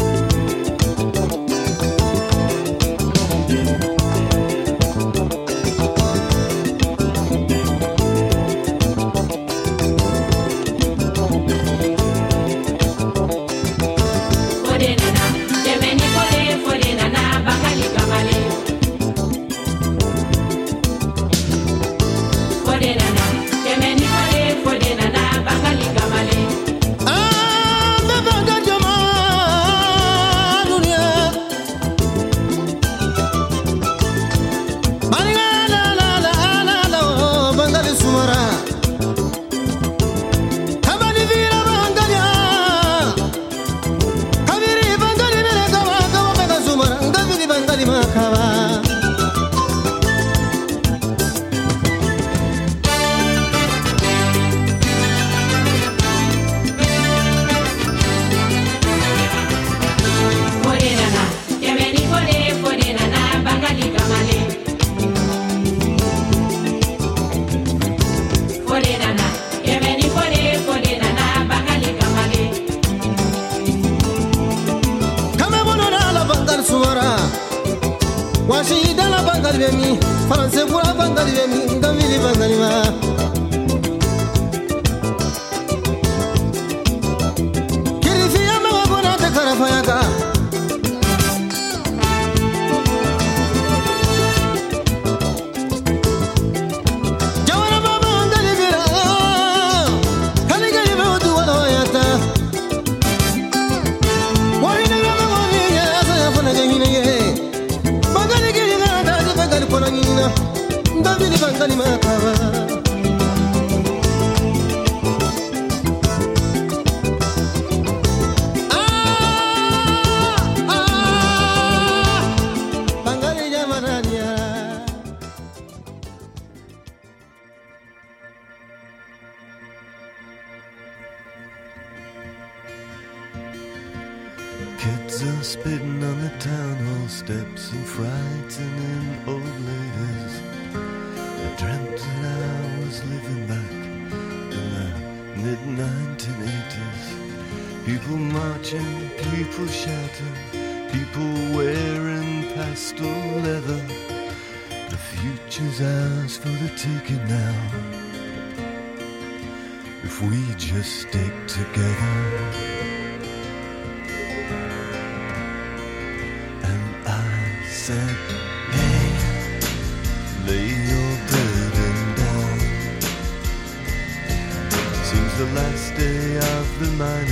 Kids are spitting on the town hall steps and frightening old ladies. I dreamt that I was living back in the mid nineteen eighties. People marching, people shouting, people wearing pastel leather. The future's ours for the taking now, if we just stick together. Said, hey, lay your burden down. Seems the last day of the miners